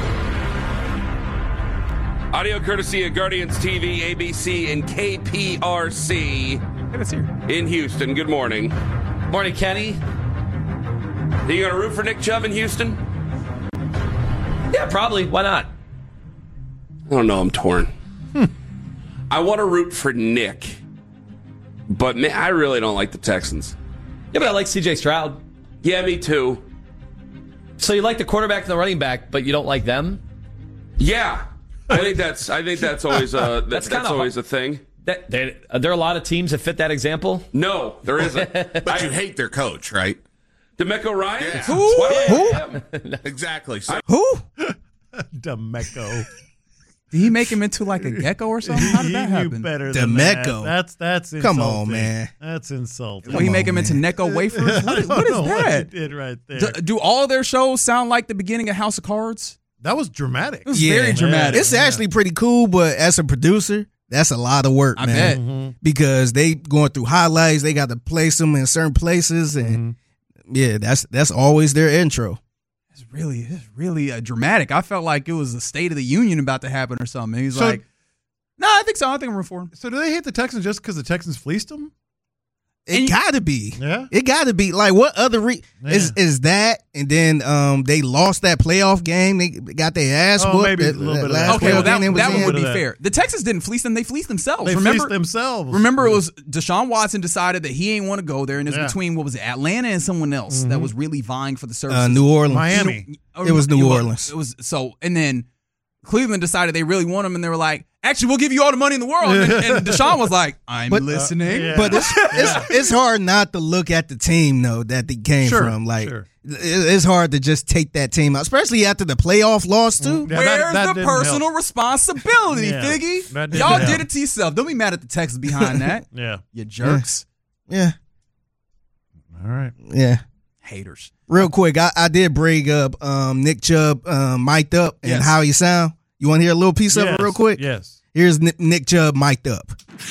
Audio courtesy of Guardians T V, A B C, and K P R C in Houston. Good morning. Morning, Kenny. Are you going to root for Nick Chubb in Houston? Yeah, probably. Why not? I don't know. I'm torn. Hmm. I want to root for Nick, but man, I really don't like the Texans. Yeah, but I like C J Stroud. Yeah, me too. So you like the quarterback and the running back, but you don't like them? Yeah, I think that's. I think that's always a. That, that's that's always a thing. That there, are there a lot of teams that fit that example? No, there isn't. But I, you hate their coach, right? DeMeco Ryan. Yeah. Who? Who? Exactly. So. Who? DeMeco. Did he make him into like a gecko or something? How did that happen? Better than DeMeco. That. That's that's insulting. Come on, man. That's insulting. Will he make him into Necco wafers? What is, what is what that? you did right there. Do, do all their shows sound like the beginning of House of Cards? That was dramatic. It was yeah, very dramatic. It's actually pretty cool, but as a producer, that's a lot of work, I man. bet. Mm-hmm. Because they going through highlights, they got to place them in certain places, and mm-hmm. yeah, that's that's always their intro. It's really, it's really uh, dramatic. I felt like it was a State of the Union about to happen or something. He's so, like, "No, I think so. I think I'm reformed." So, do they hate the Texans just because the Texans fleeced them? It gotta be. Yeah. It gotta be. Like, what other re- yeah. is is that? And then um, they lost that playoff game. They got their ass oh, whooped. Maybe that, a little bit last of okay, well, that, that, that one would be that. fair. The Texans didn't fleece them. They fleeced themselves. They remember, fleeced themselves. Remember, it was Deshaun Watson decided that he ain't want to go there, and it's yeah. between, what was it, Atlanta and someone else mm-hmm. that was really vying for the services. Uh, New Orleans. Miami. It was New Orleans. It was so, and then Cleveland decided they really want him, and they were like, actually, we'll give you all the money in the world. And, and Deshaun was like, I'm but, listening. Uh, yeah. But it's, it's it's hard not to look at the team, though, that they came sure, from. Like, sure. it's hard to just take that team out, especially after the playoff loss, too. Yeah, Where's that, that the personal help. responsibility, yeah, Figgy? Y'all did it to yourself. Don't be mad at the Texans behind that. yeah. You jerks. Yeah. All right. Yeah. Haters. Real quick, I, I did bring up um, Nick Chubb um, mic'd up and yes. how he sound. You want to hear a little piece yes. of it real quick? Yes. Here's Nick, Nick Chubb mic'd up.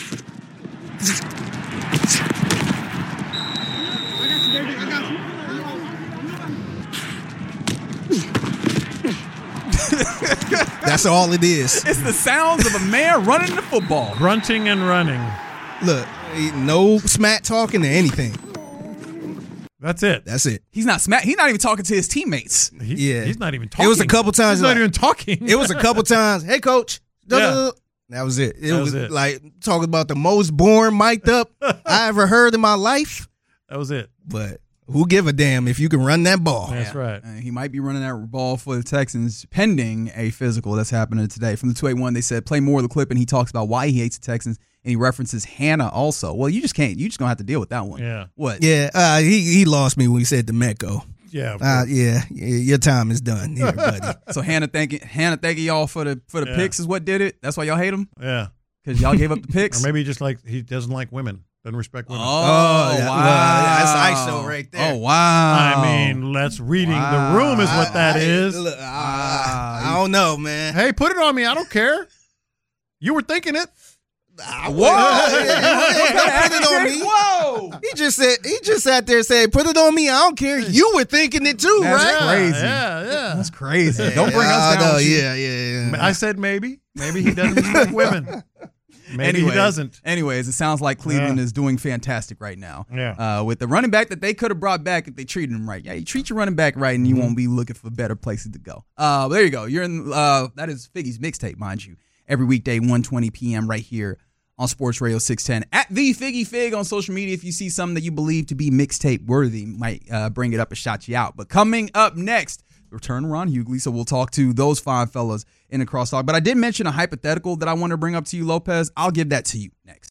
That's all it is. It's the sounds of a man running the football. Grunting and running. Look, no smack talking or anything. That's it. That's it. He's not smack. He's not even talking to his teammates. He, yeah. He's not even talking. It was a couple times. He's not like, even talking. It was a couple times. Hey, coach. Yeah. That was it. It that was, was it. like talking about the most boring mic'd up I ever heard in my life. That was it. But who give a damn if you can run that ball? That's yeah. right. Uh, he might be running that ball for the Texans pending a physical that's happening today. From the two eighty-one, they said play more of the clip, and he talks about why he hates the Texans, and he references Hannah also. Well, you just can't. You just gonna have to deal with that one. Yeah. What? Yeah. Uh, he he lost me when he said DeMeco. Yeah. Uh, yeah. Yeah. Your time is done here, buddy. So Hannah thanking Hannah thanking y'all for the for the Yeah. picks is what did it. That's why y'all hate him. Yeah. Because y'all gave up the picks. Or maybe he just like he doesn't like women. Doesn't respect women. Oh, Oh, yeah. wow. Well, that's I S O right there. Oh, wow. I mean, let's reading Wow. the room is what that I, is. I, look, I, I don't know, man. Hey, put it on me. I don't care. You were thinking it. I, Whoa! Put it on me. Whoa! He just said he just sat there and said, "Put it on me." I don't care. You were thinking it too, That's right? crazy. Yeah, yeah. That's crazy. Yeah, Don't bring I us down. know, with you. yeah, yeah, yeah. I said maybe. Maybe he doesn't respect women. Maybe Anyway, he doesn't. Anyways, it sounds like Cleveland Yeah. is doing fantastic right now. Yeah. Uh, with the running back that they could have brought back if they treated him right. Yeah, you treat your running back right, and you mm-hmm. won't be looking for better places to go. Uh, there you go. You're in. Uh, that is Figgy's mixtape, mind you. Every weekday, one twenty p.m. right here on Sports Radio six ten. At the Figgy Fig on social media. If you see something that you believe to be mixtape worthy, might uh, bring it up and shout you out. But coming up next, return to Ron Hughley, so we'll talk to those five fellas in a crosstalk. But I did mention a hypothetical that I want to bring up to you, Lopez. I'll give that to you next.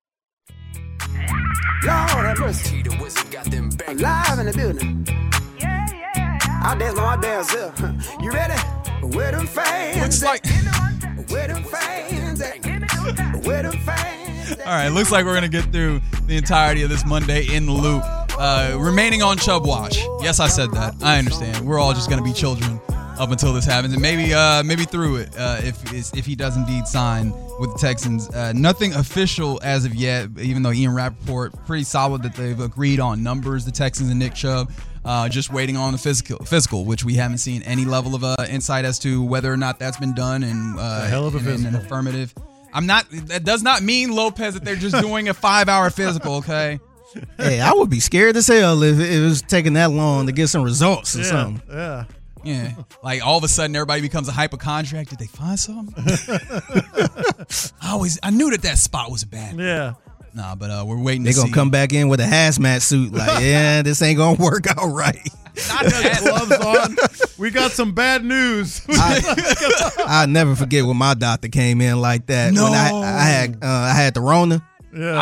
Lord have mercy. Live in the building. Yeah, yeah, yeah. I dance on my dance here. You ready? Where them fans? Looks like. Where them fans? Where them fans? All right, looks like we're going to get through the entirety of this Monday in the Loop. Uh, remaining on Chubb Watch. Yes, I said that. I understand. We're all just going to be children up until this happens, and maybe uh, maybe through it uh, if if he does indeed sign with the Texans. Uh, nothing official as of yet, even though Ian Rappaport, pretty solid that they've agreed on numbers, the Texans and Nick Chubb. Uh, just waiting on the physical, physical, which we haven't seen any level of uh, insight as to whether or not that's been done, and uh, a hell of a in, physical. in an affirmative. I'm not. That does not mean, Lopez, that they're just doing a five-hour physical. Okay. Hey, I would be scared as hell if it was taking that long to get some results or Yeah, something. yeah. Yeah, like all of a sudden everybody becomes a hypochondriac. Did they find something? I always, I knew that that spot was bad. Yeah. Nah, but uh, we're waiting. They're to gonna see. come back in with a hazmat suit, like, yeah, this ain't gonna work out right. Not gloves on. We got some bad news. I'll never forget when my doctor came in like that. No. When I, I had uh, I had the Rona. Yeah.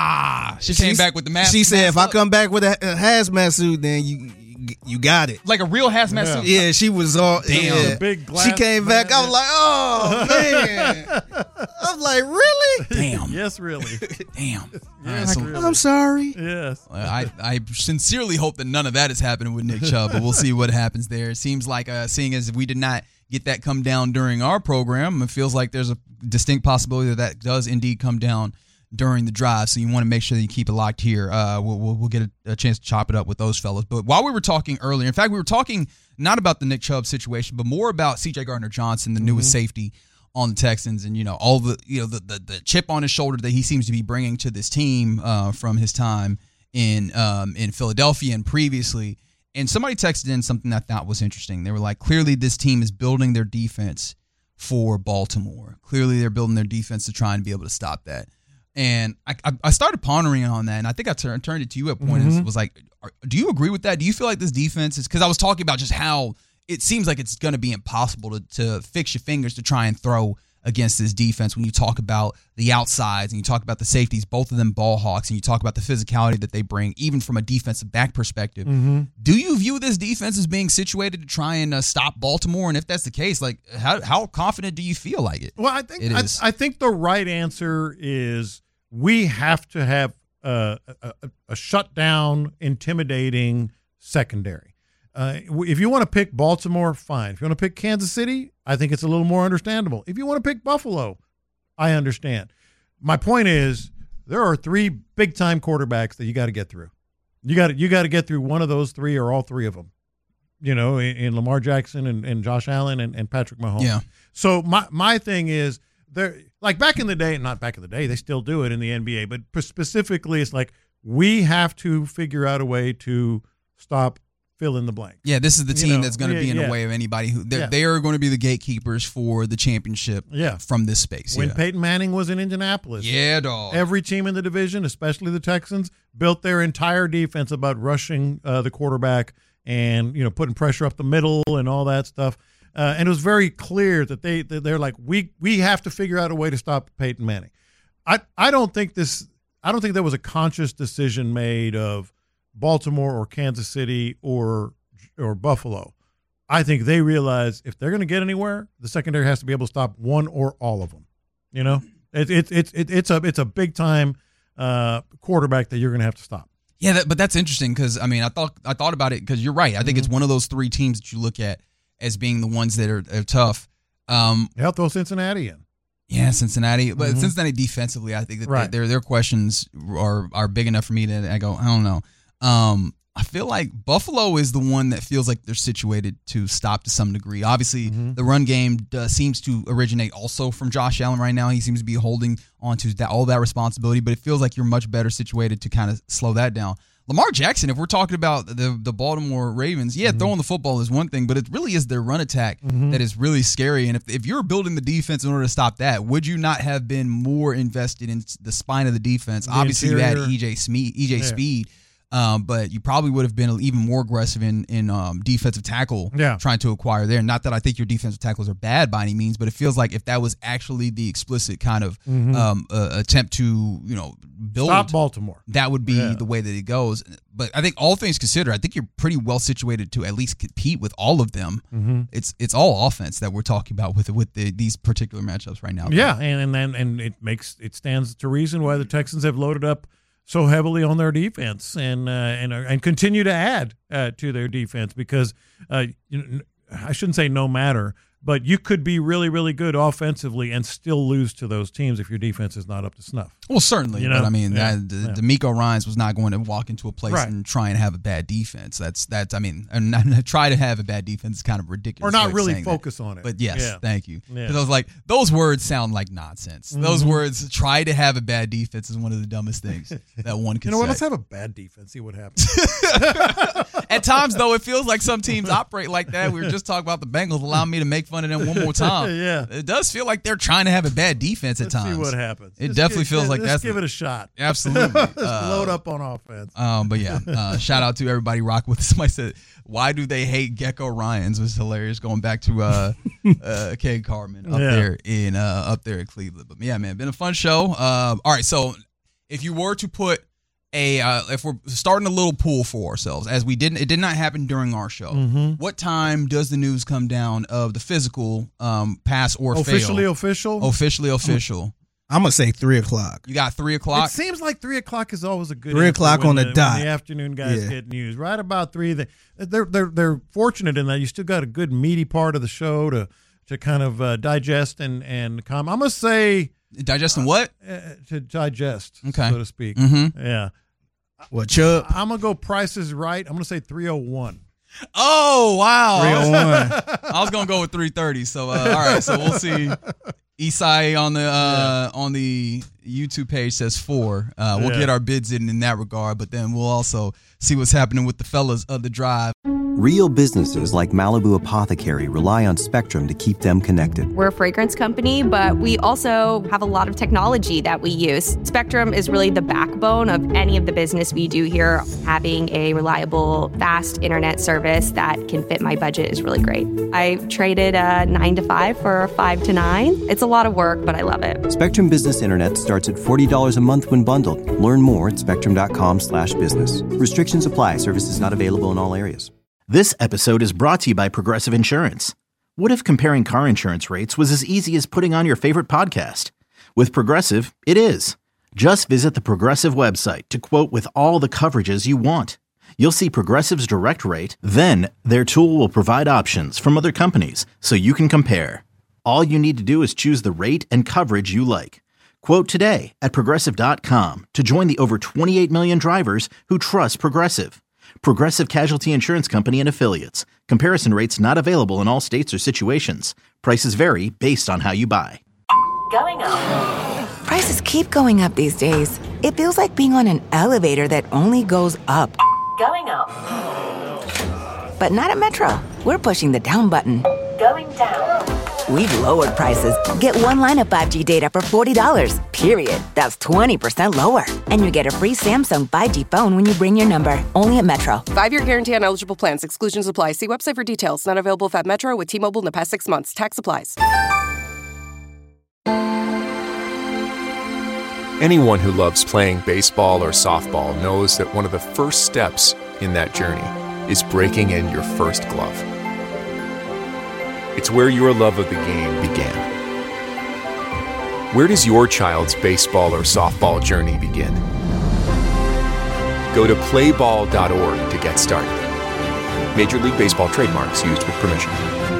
Ah, she came She's- back with the mask. She said, mask if I up. come back with a, a hazmat suit, then you you got it. like a real hazmat Yeah. suit. Yeah, she was all Damn. yeah. The big glass She came back. I was man. like, oh man. I'm like, really? Damn. Yes, really. Damn. All right, Yes, so- really. I'm sorry. Yes. I, I sincerely hope that none of that is happening with Nick Chubb, but we'll see what happens there. It seems like, uh, seeing as if we did not get that come down during our program, it feels like there's a distinct possibility that that does indeed come down during the drive. So you want to make sure that you keep it locked here. Uh, we'll, we'll, we'll get a, a chance to chop it up with those fellas. But while we were talking earlier, in fact, we were talking not about the Nick Chubb situation, but more about C J Gardner-Johnson, the newest Mm-hmm. safety on the Texans, and you know all the you know the, the the chip on his shoulder that he seems to be bringing to this team uh, from his time in um, in Philadelphia and previously. And somebody texted in something I thought was interesting. They were like, clearly this team is building their defense for Baltimore. Clearly they're building their defense to try and be able to stop that. And I, I, I started pondering on that, and I think I tur- turned it to you at point and Mhm. was like, are, do you agree with that? Do you feel like this defense is – because I was talking about just how it seems like it's going to be impossible to, to fix your fingers to try and throw against this defense when you talk about the outsides and you talk about the safeties, both of them ball hawks, and you talk about the physicality that they bring, even from a defensive back perspective. Mm-hmm. Do you view this defense as being situated to try and uh, stop Baltimore? And if that's the case, like how how confident do you feel like it? Well, I think it I, is? I think the right answer is we have to have a, a, a shut down, intimidating secondary. Uh, if you want to pick Baltimore, fine. If you want to pick Kansas City, I think it's a little more understandable. If you want to pick Buffalo, I understand. My point is there are three big-time quarterbacks that you got to get through. You got to you got to get through one of those three or all three of them. You know, in, in Lamar Jackson and, and Josh Allen and, and Patrick Mahomes. Yeah. So my my thing is there, like back in the day, not back in the day, they still do it in the N B A, but specifically, it's like we have to figure out a way to stop fill in the blank. Yeah, this is the You team know, that's going to yeah, be in yeah. the way of anybody who they're, Yeah. they are going to be the gatekeepers for the championship. Yeah. From this space. When yeah. Peyton Manning was in Indianapolis, Yeah, dog. every team in the division, especially the Texans, built their entire defense about rushing uh, the quarterback and you know putting pressure up the middle and all that stuff. Uh, and it was very clear that they that they're like we we have to figure out a way to stop Peyton Manning. I I don't think this I don't think there was a conscious decision made of Baltimore or Kansas City or or Buffalo. I think they realize if they're going to get anywhere, the secondary has to be able to stop one or all of them. You know, it's it's it's it, it's a it's a big time uh, quarterback that you're going to have to stop. Yeah, that, but that's interesting because I mean, I thought I thought about it because you're right. I think Mm-hmm. it's one of those three teams that you look at as being the ones that are, are tough. Um, Help throw Cincinnati in. Yeah, Cincinnati, but Mhm. Cincinnati defensively, I think that Right. they, their their questions are are big enough for me that I go, I don't know. Um, I feel like Buffalo is the one that feels like they're situated to stop to some degree. Obviously, Mm-hmm. the run game does, seems to originate also from Josh Allen right now. He seems to be holding on to that, all that responsibility, but it feels like you're much better situated to kind of slow that down. Lamar Jackson, if we're talking about the the Baltimore Ravens, yeah, Mm-hmm. throwing the football is one thing, but it really is their run attack Mhm. that is really scary. And if, if you're building the defense in order to stop that, would you not have been more invested in the spine of the defense? The Obviously, you had interior. E J Sme- E J Yeah. Speed. Um, but you probably would have been even more aggressive in in um, defensive tackle, yeah. trying to acquire there. Not that I think your defensive tackles are bad by any means, but it feels like if that was actually the explicit kind of Mhm. um, uh, attempt to you know build Stop Baltimore, that would be Yeah. the way that it goes. But I think all things considered, I think you're pretty well situated to at least compete with all of them. Mhm. It's it's all offense that we're talking about with with the, these particular matchups right now. Yeah, and and then and it makes it stands to reason why the Texans have loaded up so heavily on their defense and uh, and and continue to add uh, to their defense because uh, you know, I shouldn't say no matter, but you could be really really good offensively and still lose to those teams if your defense is not up to snuff. Well, certainly, You know? but I mean, Yeah, that, yeah. D'Amico Ryans was not going to walk into a place Right. and try and have a bad defense. That's that's. I mean, and not, try to have a bad defense is kind of ridiculous. Or not way of really saying that. focus on it. But yes, Yeah. thank you. Yeah. Because I was like, those words sound like nonsense. Those Mhm. words, try to have a bad defense, is one of the dumbest things that one could You know what? say. Let's have a bad defense. See what happens. At times, though, it feels like some teams operate like that. We were just talking about the Bengals. Allow me to make fun of them one more time. Yeah. It does feel like they're trying to have a bad defense at Let's times. see what happens. It Just definitely give- feels like let's that's give the- it a shot. Absolutely. Let's Uh, load up on offense. Um, but yeah, uh, shout out to everybody rocking with us. Somebody said, "Why do they hate Gecko Ryans?" Was hilarious. Going back to uh, uh, Kay Carmen up Yeah. there in uh, up there in Cleveland. But yeah, man, been a fun show. Uh, all right, so if you were to put a, uh, if we're starting a little pool for ourselves, as we didn't, it did not happen during our show. Mhm. What time does the news come down of the physical um, pass or Officially fail? official? Officially official. I'm gonna say three o'clock. You got three o'clock. It seems like three o'clock is always a good Three answer o'clock when on the when dot. the afternoon guys Yeah. get news. Right about three, they, they're they're they're fortunate in that you still got a good meaty part of the show to to kind of uh, digest and and come. I'm gonna say digesting what uh, to digest, Okay. so to speak. Mhm. Yeah. What Chubb? I'm gonna go. Price is Right. I'm gonna say three oh one. Oh wow! three oh one. I was gonna go with three thirty. So uh, all right, so we'll see. Isai on the uh, on the YouTube page says four. Uh, we'll Yeah. get our bids in in that regard, but then we'll also see what's happening with the fellas of the drive. Real businesses like Malibu Apothecary rely on Spectrum to keep them connected. We're a fragrance company, but we also have a lot of technology that we use. Spectrum is really the backbone of any of the business we do here. Having a reliable, fast internet service that can fit my budget is really great. I traded a nine to five for a five to nine. It's a lot of work, but I love it. Spectrum Business Internet starts at forty dollars a month when bundled. Learn more at spectrum.com slash business. Restrictions apply. Services not available in all areas. This episode is brought to you by Progressive Insurance. What if comparing car insurance rates was as easy as putting on your favorite podcast? With Progressive, it is. Just visit the Progressive website to quote with all the coverages you want. You'll see Progressive's direct rate, then their tool will provide options from other companies so you can compare. All you need to do is choose the rate and coverage you like. Quote today at progressive dot com to join the over twenty-eight million drivers who trust Progressive. Progressive Casualty Insurance Company and Affiliates. Comparison rates not available in all states or situations. Prices vary based on how you buy. Going up. Prices keep going up these days. It feels like being on an elevator that only goes up. Going up. But not at Metro. We're pushing the down button. Going down. We've lowered prices. Get one line of five G data for forty dollars, period. That's twenty percent lower. And you get a free Samsung five G phone when you bring your number. Only at Metro. Five-year guarantee on eligible plans. Exclusions apply. See website for details. Not available if at Metro with T-Mobile in the past six months. Tax applies. Anyone who loves playing baseball or softball knows that one of the first steps in that journey is breaking in your first glove. It's where your love of the game began. Where does your child's baseball or softball journey begin? Go to play ball dot org to get started. Major League Baseball trademarks used with permission.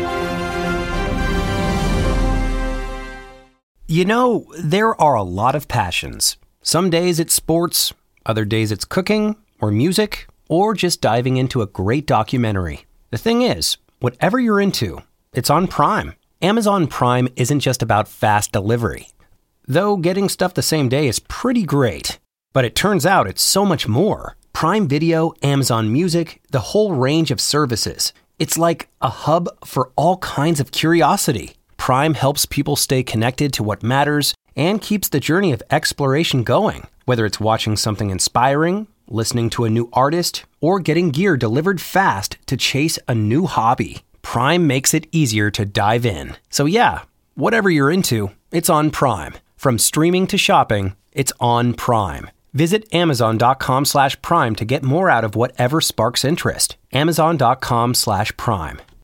You know, there are a lot of passions. Some days it's sports, other days it's cooking, or music, or just diving into a great documentary. The thing is, whatever you're into, it's on Prime. Amazon Prime isn't just about fast delivery. Though getting stuff the same day is pretty great. But it turns out it's so much more. Prime Video, Amazon Music, the whole range of services. It's like a hub for all kinds of curiosity. Prime helps people stay connected to what matters and keeps the journey of exploration going. Whether it's watching something inspiring listening to a new artist, or getting gear delivered fast to chase a new hobby. Prime makes it easier to dive in. So yeah, whatever you're into, it's on Prime. From streaming to shopping, it's on Prime. Visit amazon.com slash prime to get more out of whatever sparks interest. Amazon.com slash prime.